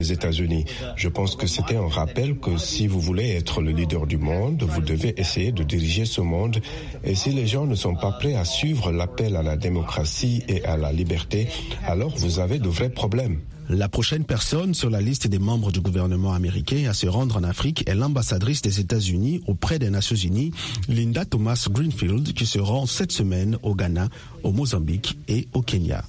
les États-Unis. Je pense que c'était un rappel que si vous voulez être le leader du monde, vous devez essayer de diriger ce monde. Et si les gens ne sont pas prêts à suivre l'appel à la démocratie et à la liberté, alors vous avez de vrais problèmes. La prochaine personne sur la liste des membres du gouvernement américain à se rendre en Afrique est l'ambassadrice des États-Unis auprès des Nations Unies, Linda Thomas-Greenfield, qui se rend cette semaine au Ghana, au Mozambique et au Kenya.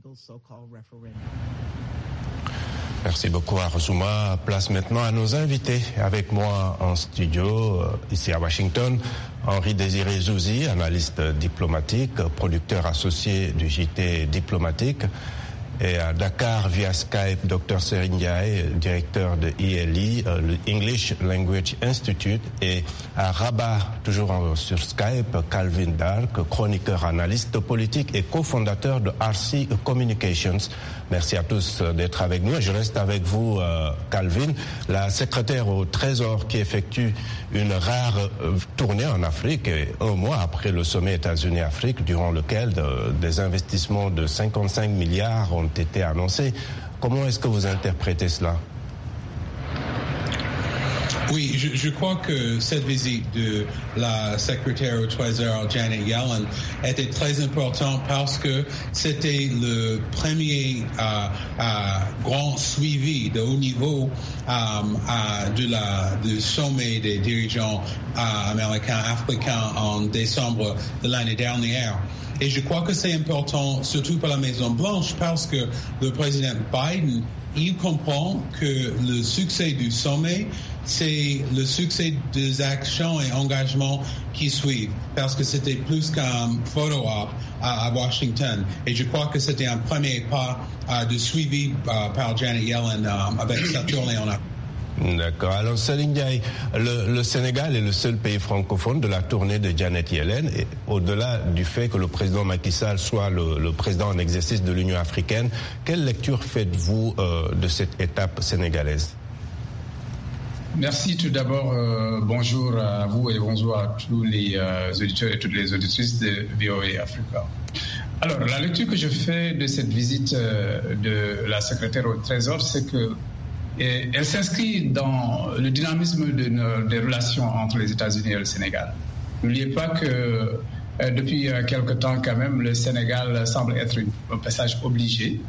Merci beaucoup Arzouma. Place maintenant à nos invités. Avec moi en studio, ici à Washington, Henri-Désiré Zouzi, analyste diplomatique, producteur associé du JT diplomatique. Et à Dakar, via Skype, Dr Serigne Ndiaye, directeur de ILI, le English Language Institute. Et à Rabat, toujours sur Skype, Calvin Dark, chroniqueur, analyste politique et cofondateur de RC Communications. Merci à tous d'être avec nous. Et je reste avec vous, Calvin, la secrétaire au Trésor qui effectue une rare tournée en Afrique, un mois après le sommet États-Unis-Afrique, durant lequel des investissements de 55 milliards ont été annoncés. Comment est-ce que vous interprétez cela? Oui, je crois que cette visite de la secrétaire au Trésor, Janet Yellen, était très importante parce que c'était le premier grand suivi de haut niveau du sommet des dirigeants américains, africains en décembre de l'année dernière. Et je crois que c'est important, surtout pour la Maison-Blanche, parce que le président Biden, il comprend que le succès du sommet, c'est le succès des actions et engagements qui suivent, parce que c'était plus qu'un photo-op à Washington. Et je crois que c'était un premier pas de suivi par Janet Yellen avec sa tournée en Afrique. D'accord. Alors, Serigne Ndiaye, le Sénégal est le seul pays francophone de la tournée de Janet Yellen. Et au-delà du fait que le président Macky Sall soit le président en exercice de l'Union africaine, quelle lecture faites-vous de cette étape sénégalaise? Merci tout d'abord. Bonjour à vous et bonjour à tous les auditeurs et toutes les auditrices de VOA Africa. Alors, la lecture que je fais de cette visite de la secrétaire au Trésor, c'est que elle s'inscrit dans le dynamisme des relations entre les États-Unis et le Sénégal. N'oubliez pas que depuis quelque temps, quand même, le Sénégal semble être un passage obligé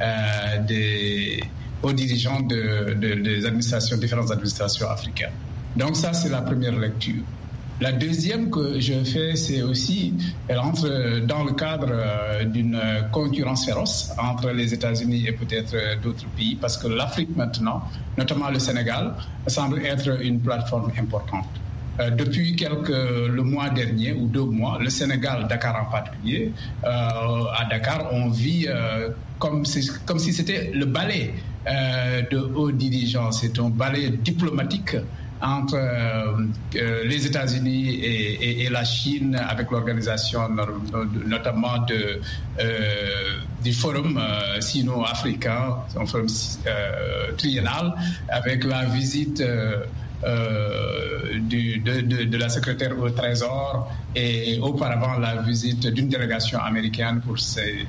aux dirigeants des différentes administrations africaines. Donc ça, c'est la première lecture. La deuxième que je fais, c'est aussi, elle entre dans le cadre d'une concurrence féroce entre les États-Unis et peut-être d'autres pays, parce que l'Afrique maintenant, notamment le Sénégal, semble être une plateforme importante. Depuis le mois dernier ou 2 mois, le Sénégal, Dakar en particulier, à Dakar, on vit comme si c'était le ballet de hauts dirigeants, c'est un ballet diplomatique entre les États-Unis et la Chine, avec l'organisation notamment du forum sino-africain, un forum triennal, avec la visite de la secrétaire au Trésor et auparavant la visite d'une délégation américaine pour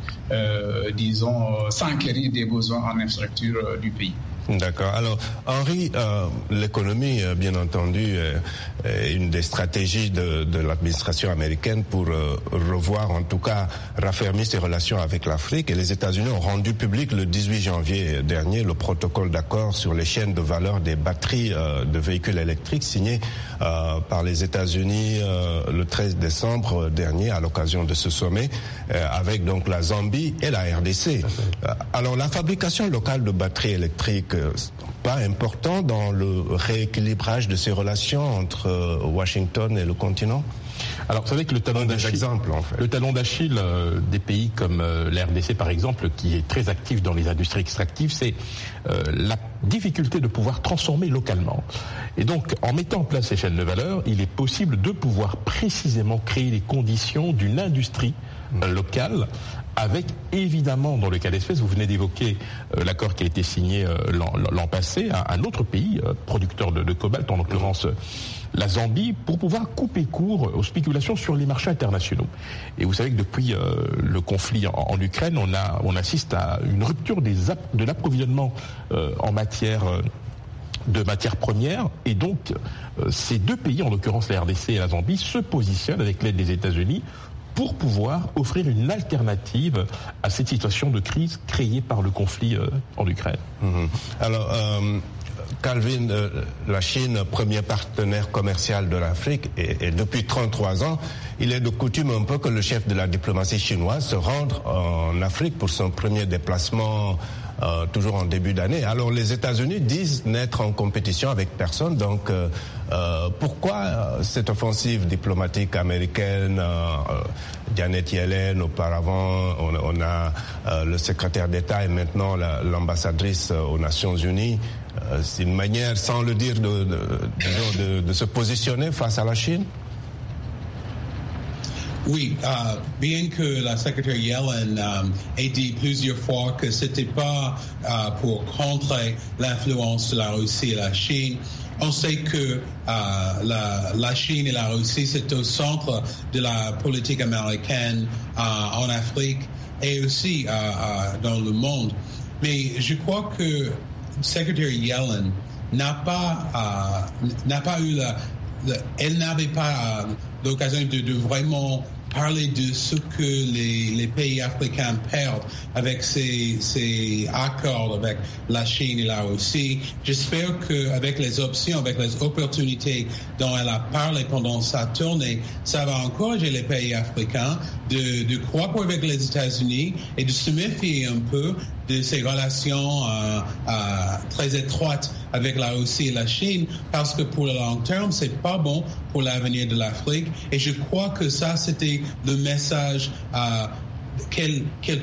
s'enquérir des besoins en infrastructure du pays. D'accord. Alors, Henri, l'économie, bien entendu, est une des stratégies de l'administration américaine pour revoir, en tout cas, raffermir ses relations avec l'Afrique. Et les États-Unis ont rendu public le 18 janvier dernier le protocole d'accord sur les chaînes de valeur des batteries de véhicules électriques signé par les États-Unis le 13 décembre dernier à l'occasion de ce sommet, avec donc la Zambie et la RDC. Alors, la fabrication locale de batteries électriques, pas important dans le rééquilibrage de ces relations entre Washington et le continent? Alors, vous savez que le talon d'Achille des pays comme la RDC, par exemple, qui est très actif dans les industries extractives, c'est la difficulté de pouvoir transformer localement. Et donc, en mettant en place ces chaînes de valeur, il est possible de pouvoir précisément créer les conditions d'une industrie locale, avec évidemment, dans le cas d'espèce, vous venez d'évoquer l'accord qui a été signé l'an passé, un autre pays producteur de cobalt, en l'occurrence la Zambie, pour pouvoir couper court aux spéculations sur les marchés internationaux. Et vous savez que depuis le conflit en Ukraine, on assiste à une rupture de l'approvisionnement en matière premières, et donc ces deux pays, en l'occurrence la RDC et la Zambie, se positionnent avec l'aide des États-Unis pour pouvoir offrir une alternative à cette situation de crise créée par le conflit en Ukraine. Alors, Calvin, la Chine, premier partenaire commercial de l'Afrique, et depuis 33 ans, il est de coutume un peu que le chef de la diplomatie chinoise se rende en Afrique pour son premier déplacement, toujours en début d'année. Alors les États-Unis disent n'être en compétition avec personne, donc pourquoi cette offensive diplomatique américaine, Janet Yellen, auparavant on a le secrétaire d'État et maintenant l'ambassadrice aux Nations Unies, c'est une manière, sans le dire, de se positionner face à la Chine? Oui, bien que la secrétaire Yellen ait dit plusieurs fois que c'était pas pour contrer l'influence de la Russie et la Chine, on sait que la Chine et la Russie, c'est au centre de la politique américaine en Afrique et aussi dans le monde. Mais je crois que secrétaire Yellen elle n'avait pas l'occasion de vraiment parler de ce que les pays africains perdent avec ces accords avec la Chine et la Russie. J'espère qu'avec les options, avec les opportunités dont elle a parlé pendant sa tournée, ça va encourager les pays africains de coopérer avec les États-Unis et de se méfier un peu de ces relations très étroites avec la Russie et la Chine, parce que pour le long terme, c'est pas bon pour l'avenir de l'Afrique. Et je crois que ça, c'était le message qu'elle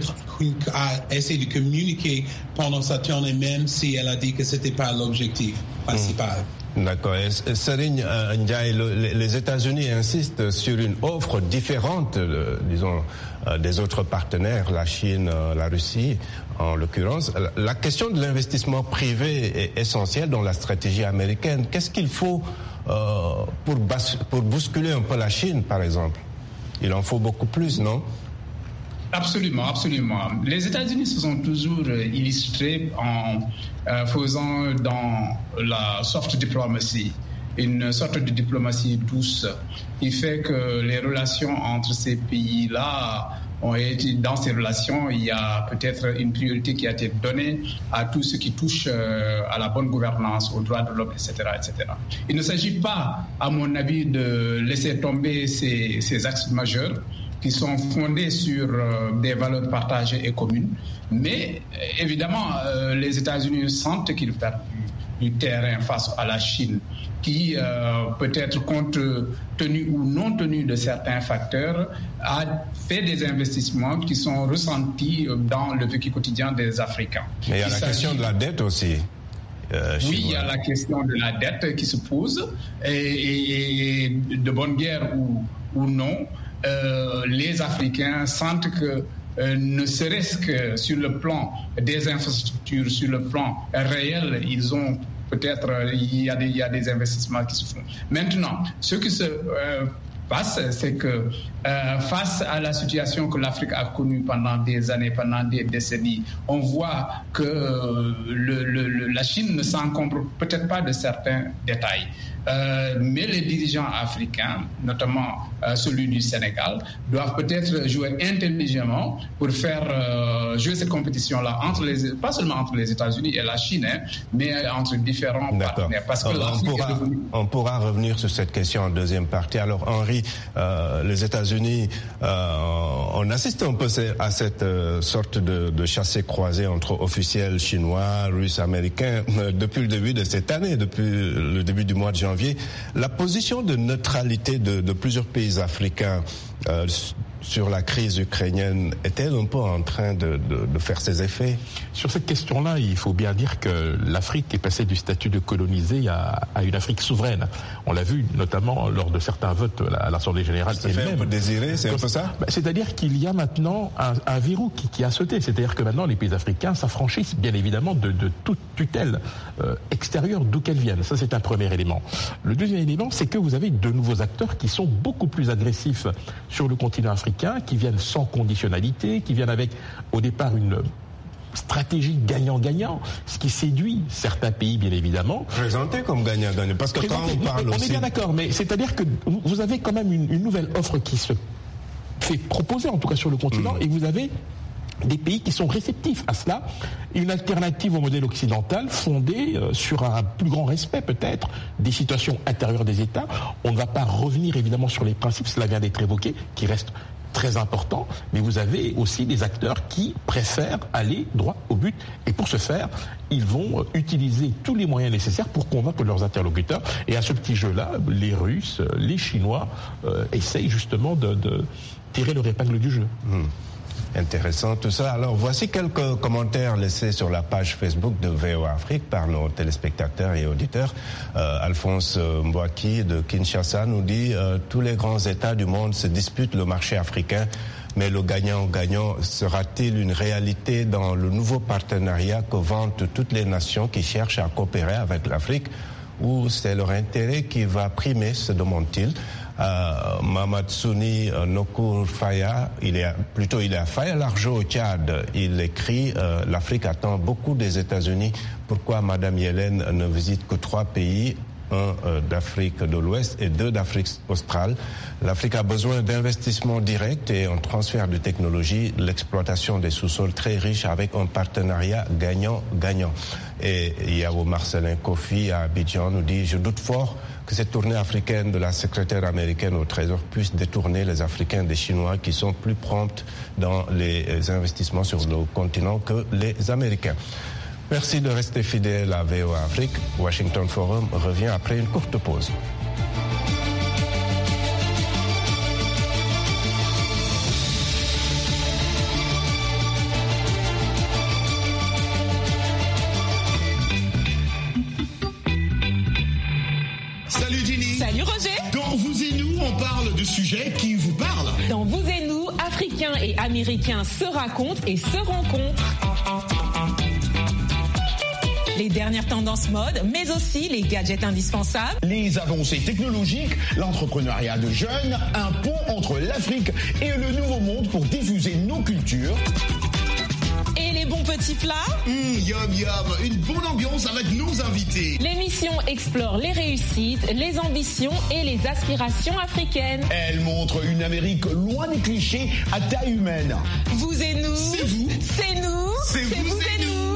a essayé de communiquer pendant sa tournée, même si elle a dit que c'était pas l'objectif principal. D'accord. Serigne Ndiaye, les États-Unis insistent sur une offre différente, disons, des autres partenaires, la Chine, la Russie, en l'occurrence. La question de l'investissement privé est essentielle dans la stratégie américaine. Qu'est-ce qu'il faut pour bousculer un peu la Chine, par exemple? Il en faut beaucoup plus, non? Absolument, absolument. Les États-Unis se sont toujours illustrés en faisant dans la soft diplomacy, une sorte de diplomatie douce, qui fait que les relations entre ces pays-là ont été, dans ces relations, il y a peut-être une priorité qui a été donnée à tout ce qui touche à la bonne gouvernance, aux droits de l'homme, etc., etc. Il ne s'agit pas, à mon avis, de laisser tomber ces axes majeurs qui sont fondés sur des valeurs partagées et communes. Mais évidemment, les États-Unis sentent qu'ils perdent du terrain face à la Chine, qui peut-être compte tenu ou non tenu de certains facteurs, a fait des investissements qui sont ressentis dans le vécu quotidien des Africains. Mais il y a la question de la dette aussi. Oui, il y a la question de la dette qui se pose, et de bonne guerre ou non, les Africains sentent que ne serait-ce que sur le plan des infrastructures, sur le plan réel, ils ont peut-être, il y a des investissements qui se font. Maintenant, ce qui se passe, c'est que face à la situation que l'Afrique a connue pendant des années, pendant des décennies, on voit que la Chine ne s'encombre peut-être pas de certains détails. Mais les dirigeants africains, notamment celui du Sénégal, doivent peut-être jouer intelligemment pour faire jouer cette compétition-là pas seulement entre les États-Unis et la Chine, mais entre différents partenaires. Parce que on pourra revenir sur cette question en deuxième partie. Alors Henri, les États-Unis, on assiste un peu à cette sorte de chassé-croisé entre officiels chinois, russes, américains depuis le début de cette année, depuis le début du mois de janvier. La position de neutralité de plusieurs pays africains sur la crise ukrainienne est-elle un peu en train de faire ses effets? Sur cette question-là, il faut bien dire que l'Afrique est passée du statut de colonisée à une Afrique souveraine. On l'a vu notamment lors de certains votes à l'Assemblée générale. Ça fait un peu désiré, c'est un peu ça? C'est-à-dire qu'il y a maintenant un verrou qui a sauté. C'est-à-dire que maintenant les pays africains s'affranchissent bien évidemment de toute tutelle extérieure d'où qu'elle vienne. Ça, c'est un premier élément. Le deuxième élément, c'est que vous avez de nouveaux acteurs qui sont beaucoup plus agressifs sur le continent africain, qui viennent sans conditionnalité, qui viennent avec au départ une stratégie gagnant-gagnant, ce qui séduit certains pays, bien évidemment. Présenté comme gagnant-gagnant, parce que quand on parle aussi... On est bien d'accord, mais c'est-à-dire que vous avez quand même une nouvelle offre qui se fait proposer, en tout cas sur le continent, et vous avez des pays qui sont réceptifs à cela, une alternative au modèle occidental fondée sur un plus grand respect peut-être des situations intérieures des États. On ne va pas revenir évidemment sur les principes, cela vient d'être évoqué, qui restent très important, mais vous avez aussi des acteurs qui préfèrent aller droit au but. Et pour ce faire, ils vont utiliser tous les moyens nécessaires pour convaincre leurs interlocuteurs. Et à ce petit jeu-là, les Russes, les Chinois essayent justement de tirer leur épingle du jeu. Intéressant tout ça. Alors voici quelques commentaires laissés sur la page Facebook de VOA Afrique par nos téléspectateurs et auditeurs. Alphonse Mbouaki de Kinshasa nous dit tous les grands États du monde se disputent le marché africain, mais le gagnant-gagnant sera-t-il une réalité dans le nouveau partenariat que vantent toutes les nations qui cherchent à coopérer avec l'Afrique, ou c'est leur intérêt qui va primer, se demande-t-il? Mamatsuni Nokur Faya, il est à Faya Largeau au Tchad. Il écrit l'Afrique attend beaucoup des États-Unis. Pourquoi Madame Yellen ne visite que 3 pays, un d'Afrique de l'Ouest et 2 d'Afrique australe? L'Afrique a besoin d'investissements directs et un transfert de technologie, l'exploitation des sous-sols très riches avec un partenariat gagnant-gagnant. Et Yao Marcelin Kofi à Abidjan nous dit: je doute fort que cette tournée africaine de la secrétaire américaine au Trésor puisse détourner les Africains des Chinois qui sont plus prompts dans les investissements sur le continent que les Américains. Merci de rester fidèle à VOA Afrique. Washington Forum revient après une courte pause. Salut Jenny. Salut Roger. Dans Vous et Nous, on parle de sujets qui vous parlent. Dans Vous et Nous, Africains et Américains se racontent et se rencontrent. Les dernières tendances mode, mais aussi les gadgets indispensables. Les avancées technologiques, l'entrepreneuriat de jeunes, un pont entre l'Afrique et le Nouveau Monde pour diffuser nos cultures. Et les bons petits plats. Yum yum, une bonne ambiance avec nos invités. L'émission explore les réussites, les ambitions et les aspirations africaines. Elle montre une Amérique loin des clichés à taille humaine. Vous et nous. C'est vous. C'est nous. C'est vous et nous.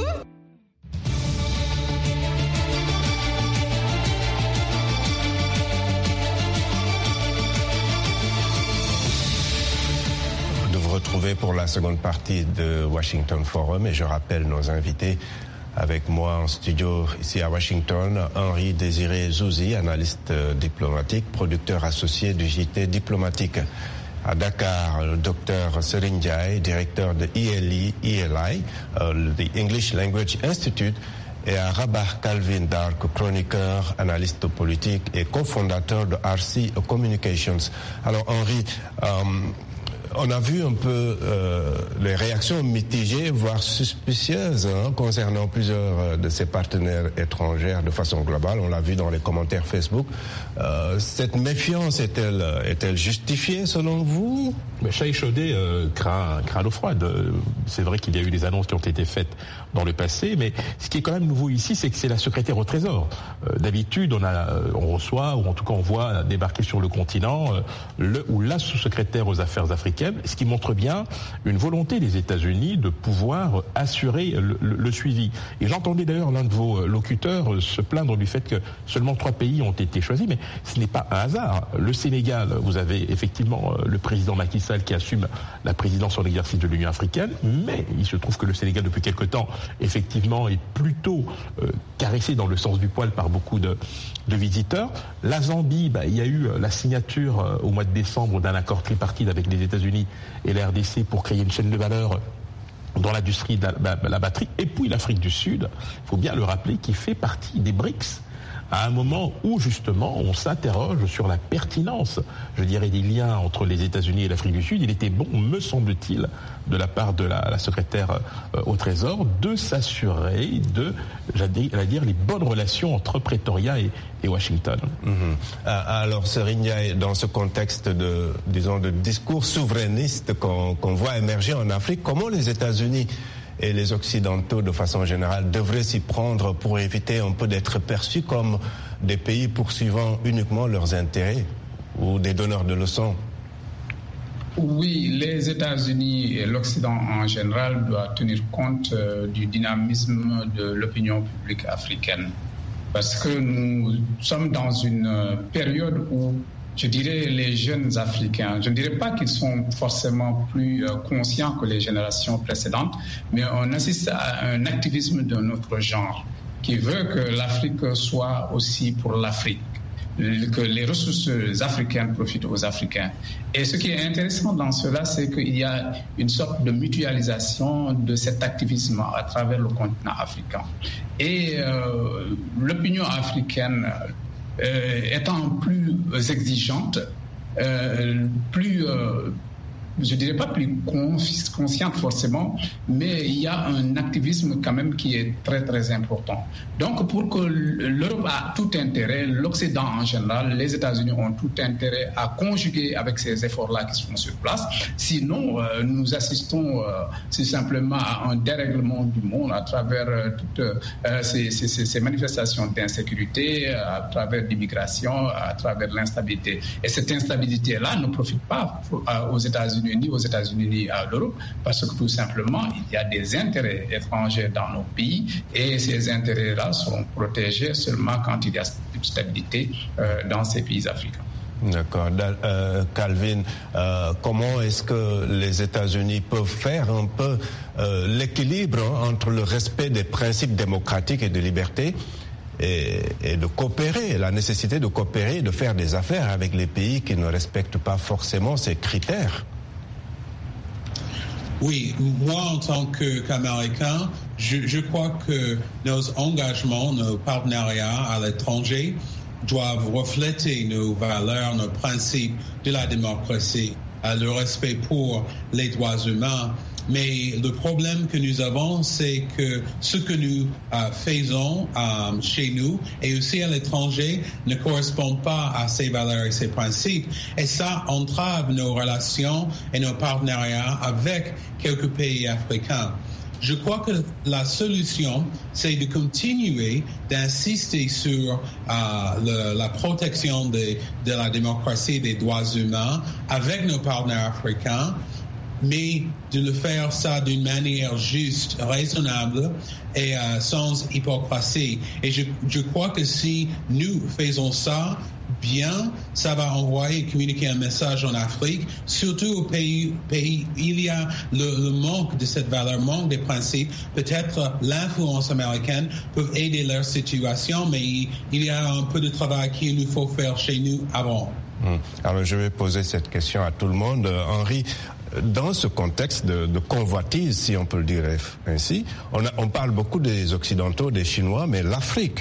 Retrouver pour la seconde partie de Washington Forum, et je rappelle nos invités avec moi en studio ici à Washington: Henri Désiré Zouzi, analyste diplomatique, producteur associé du JT diplomatique. À Dakar, le docteur Serigne Ndiaye, directeur de ELI, the English Language Institute, et à Rabat, Calvin Dark, chroniqueur, analyste politique et cofondateur de RC Communications. Alors Henri, on a vu un peu les réactions mitigées, voire suspicieuses, concernant plusieurs de ses partenaires étrangers de façon globale. On l'a vu dans les commentaires Facebook. Cette méfiance est-elle justifiée selon vous? Mais chat échaudé craint l'eau froide. C'est vrai qu'il y a eu des annonces qui ont été faites dans le passé, mais ce qui est quand même nouveau ici, c'est que c'est la secrétaire au Trésor. D'habitude, on reçoit, ou en tout cas on voit débarquer sur le continent le ou la sous-secrétaire aux affaires africaines, ce qui montre bien une volonté des États-Unis de pouvoir assurer le suivi. Et j'entendais d'ailleurs l'un de vos locuteurs se plaindre du fait que seulement 3 pays ont été choisis, mais ce n'est pas un hasard. Le Sénégal, vous avez effectivement le président Macky Sall qui assume la présidence en exercice de l'Union africaine, mais il se trouve que le Sénégal, depuis quelque temps, effectivement, est plutôt caressé dans le sens du poil par beaucoup de visiteurs. La Zambie, il y a eu la signature au mois de décembre d'un accord tripartite avec les États-Unis et la RDC pour créer une chaîne de valeur dans l'industrie de la batterie. Et puis l'Afrique du Sud, il faut bien le rappeler, qui fait partie des BRICS, à un moment où justement on s'interroge sur la pertinence, je dirais, des liens entre les États-Unis et l'Afrique du Sud. Il était bon, me semble-t-il, de la part de la secrétaire au Trésor, de s'assurer de, j'allais dire, les bonnes relations entre Pretoria et Washington. Alors, Serigne Ndiaye, dans ce contexte de discours souverainiste qu'on voit émerger en Afrique, comment les États-Unis et les Occidentaux, de façon générale, devraient s'y prendre pour éviter un peu d'être perçus comme des pays poursuivant uniquement leurs intérêts ou des donneurs de leçons? Oui, les États-Unis et l'Occident en général doivent tenir compte du dynamisme de l'opinion publique africaine. Parce que nous sommes dans une période où, je dirais, les jeunes Africains, je ne dirais pas qu'ils sont forcément plus conscients que les générations précédentes, mais on assiste à un activisme de notre genre qui veut que l'Afrique soit aussi pour l'Afrique, que les ressources africaines profitent aux Africains. Et ce qui est intéressant dans cela, c'est qu'il y a une sorte de mutualisation de cet activisme à travers le continent africain. Et l'opinion africaine étant plus exigeante, plus, je dirais pas plus consciente forcément, mais il y a un activisme quand même qui est très très important. Donc pour que l'Europe a tout intérêt, l'Occident en général, les États-Unis ont tout intérêt à conjuguer avec ces efforts-là qui sont sur place. Sinon, nous assistons tout simplement à un dérèglement du monde à travers toutes ces manifestations d'insécurité, à travers l'immigration, à travers l'instabilité. Et cette instabilité-là ne profite pas aux États-Unis, ni aux États-Unis ni à l'Europe, parce que tout simplement, il y a des intérêts étrangers dans nos pays et ces intérêts-là seront protégés seulement quand il y a une stabilité dans ces pays africains. D'accord. Calvin, comment est-ce que les États-Unis peuvent faire un peu l'équilibre entre le respect des principes démocratiques et de liberté et de coopérer, la nécessité de coopérer et de faire des affaires avec les pays qui ne respectent pas forcément ces critères? Oui, moi en tant qu'Américain, je crois que nos engagements, nos partenariats à l'étranger doivent refléter nos valeurs, nos principes de la démocratie, le respect pour les droits humains. Mais le problème que nous avons, c'est que ce que nous faisons chez nous et aussi à l'étranger ne correspond pas à ces valeurs et ces principes. Et ça entrave nos relations et nos partenariats avec quelques pays africains. Je crois que la solution, c'est de continuer d'insister sur la protection de la démocratie et des droits humains avec nos partenaires africains, mais de le faire ça d'une manière juste, raisonnable et sans hypocrisie. Et je crois que si nous faisons ça bien, ça va envoyer et communiquer un message en Afrique, surtout aux pays il y a le manque de cette valeur, manque des principes. Peut-être l'influence américaine peut aider leur situation, mais il y a un peu de travail qu'il nous faut faire chez nous avant. Alors je vais poser cette question à tout le monde. Henri, dans ce contexte de convoitise, si on peut le dire ainsi, on parle beaucoup des Occidentaux, des Chinois, mais l'Afrique,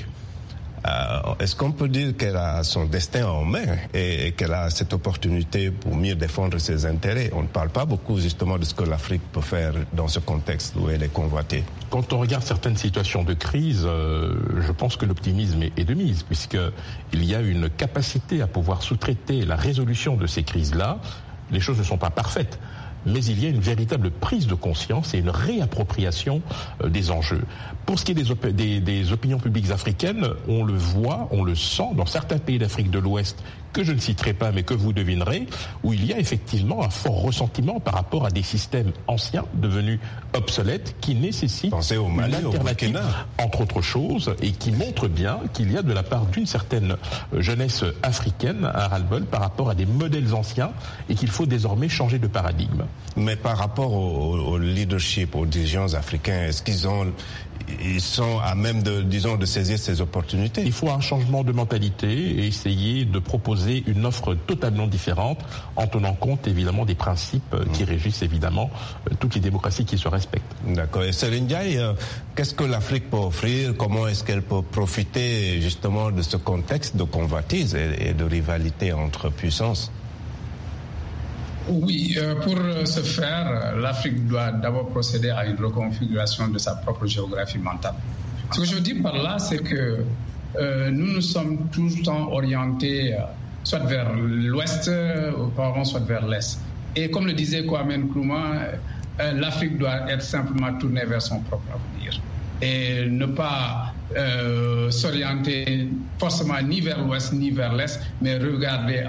est-ce qu'on peut dire qu'elle a son destin en main et qu'elle a cette opportunité pour mieux défendre ses intérêts? On ne parle pas beaucoup justement de ce que l'Afrique peut faire dans ce contexte où elle est convoitée. Quand on regarde certaines situations de crise, je pense que l'optimisme est de mise, puisqu'il y a une capacité à pouvoir sous-traiter la résolution de ces crises-là. Les choses ne sont pas parfaites, mais il y a une véritable prise de conscience et une réappropriation des enjeux. Pour ce qui est des opinions publiques africaines, on le voit, on le sent dans certains pays d'Afrique de l'Ouest, que je ne citerai pas mais que vous devinerez, où il y a effectivement un fort ressentiment par rapport à des systèmes anciens devenus obsolètes qui nécessitent une alternative, entre autres choses, et qui montrent bien qu'il y a de la part d'une certaine jeunesse africaine un ras-le-bol par rapport à des modèles anciens et qu'il faut désormais changer de paradigme. Mais par rapport au leadership, aux dirigeants africains, est-ce qu'ils ont ils sont à même de saisir ces opportunités. Il faut un changement de mentalité et essayer de proposer une offre totalement différente en tenant compte évidemment des principes qui régissent évidemment toutes les démocraties qui se respectent. D'accord. Et Serigne Ndiaye, qu'est-ce que l'Afrique peut offrir? Comment est-ce qu'elle peut profiter justement de ce contexte de convoitise et de rivalité entre puissances? Oui, pour ce faire, l'Afrique doit d'abord procéder à une reconfiguration de sa propre géographie mentale. Ce que je dis par là, c'est que nous sommes tout le temps orientés soit vers l'ouest, auparavant, soit vers l'est. Et comme le disait Kwame Nkrumah, l'Afrique doit être simplement tournée vers son propre avenir et ne pas s'orienter forcément ni vers l'ouest ni vers l'est, mais regarder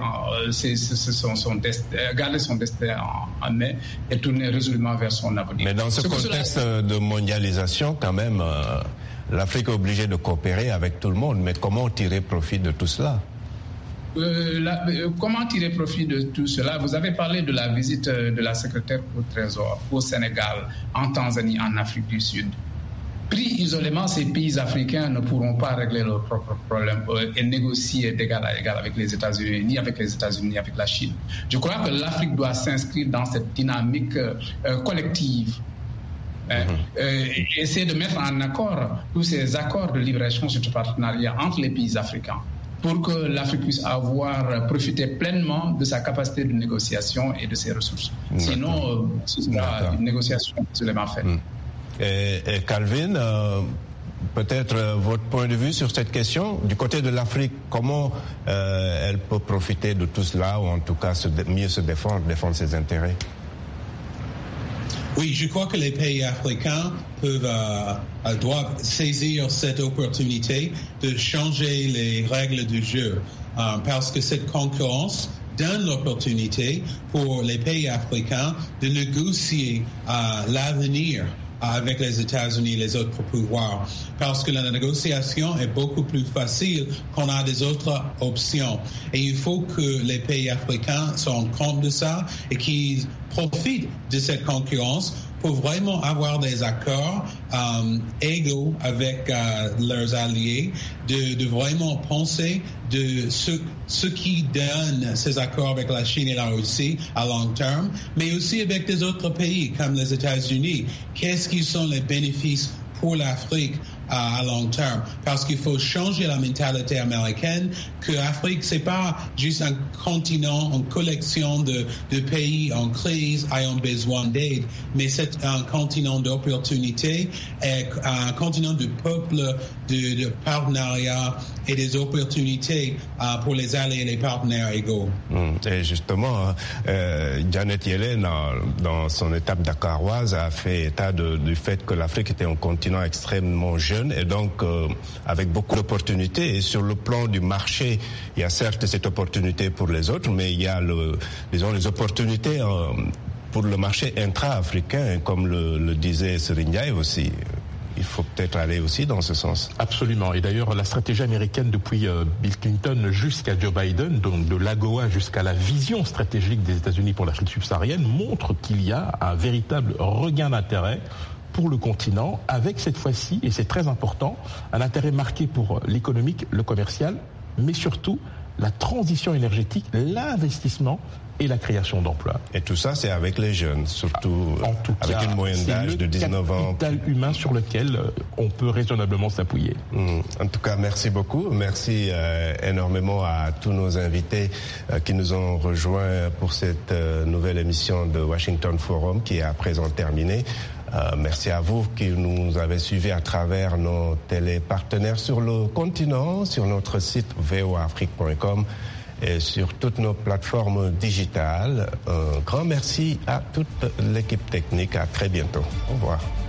garder son destin en main et tourner résolument vers son avenir. Mais dans ce contexte de mondialisation, quand même, l'Afrique est obligée de coopérer avec tout le monde. Mais comment tirer profit de tout cela? Comment tirer profit de tout cela? Vous avez parlé de la visite de la secrétaire au Trésor au Sénégal, en Tanzanie, en Afrique du Sud. Pris isolément, ces pays africains ne pourront pas régler leurs propres problèmes et négocier d'égal à égal avec les États-Unis, ni avec les États-Unis, ni avec la Chine. Je crois que l'Afrique doit s'inscrire dans cette dynamique collective. Essayer de mettre en accord tous ces accords de libre-échange et de partenariat entre les pays africains pour que l'Afrique puisse profiter pleinement de sa capacité de négociation et de ses ressources. Sinon, ce sera une négociation seulement faite. Et Calvin, peut-être votre point de vue sur cette question. Du côté de l'Afrique, comment elle peut profiter de tout cela, ou en tout cas mieux se défendre ses intérêts? Oui, je crois que les pays africains doivent saisir cette opportunité de changer les règles du jeu, parce que cette concurrence donne l'opportunité pour les pays africains de négocier l'avenir avec les États-Unis et les autres pouvoirs, parce que la négociation est beaucoup plus facile qu'on a des autres options. Et il faut que les pays africains se rendent compte de ça et qu'ils profitent de cette concurrence pour vraiment avoir des accords égaux avec leurs alliés, de vraiment penser de ce qui donne ces accords avec la Chine et la Russie à long terme, mais aussi avec des autres pays comme les États-Unis. Qu'est-ce qui sont les bénéfices pour l'Afrique à long terme? Parce qu'il faut changer la mentalité américaine, que l'Afrique, c'est pas juste un continent, une collection de pays en crise ayant besoin d'aide, mais c'est un continent d'opportunités, un continent de peuples, de partenariat et des opportunités pour les alliés et les partenaires égaux. Et justement, Janet Yellen, dans son étape dakaroise, a fait état du fait que l'Afrique était un continent extrêmement jeune et donc avec beaucoup d'opportunités. Et sur le plan du marché, il y a certes cette opportunité pour les autres, mais il y a les opportunités pour le marché intra-africain, comme le disait Serigne Ndiaye aussi. Il faut peut-être aller aussi dans ce sens. Absolument. Et d'ailleurs, la stratégie américaine depuis Bill Clinton jusqu'à Joe Biden, donc de l'AGOA jusqu'à la vision stratégique des États-Unis pour l'Afrique subsaharienne, montre qu'il y a un véritable regain d'intérêt pour le continent, avec cette fois-ci, et c'est très important, un intérêt marqué pour l'économique, le commercial, mais surtout la transition énergétique, l'investissement et la création d'emplois. Et tout ça, c'est avec les jeunes, surtout avec une moyenne d'âge de 19 ans. C'est le capital humain sur lequel on peut raisonnablement s'appuyer. En tout cas, merci beaucoup. Merci énormément à tous nos invités qui nous ont rejoints pour cette nouvelle émission de Washington Forum qui est à présent terminée. Merci à vous qui nous avez suivis à travers nos télépartenaires sur le continent, sur notre site voaafrique.com et sur toutes nos plateformes digitales. Un grand merci à toute l'équipe technique. À très bientôt. Au revoir.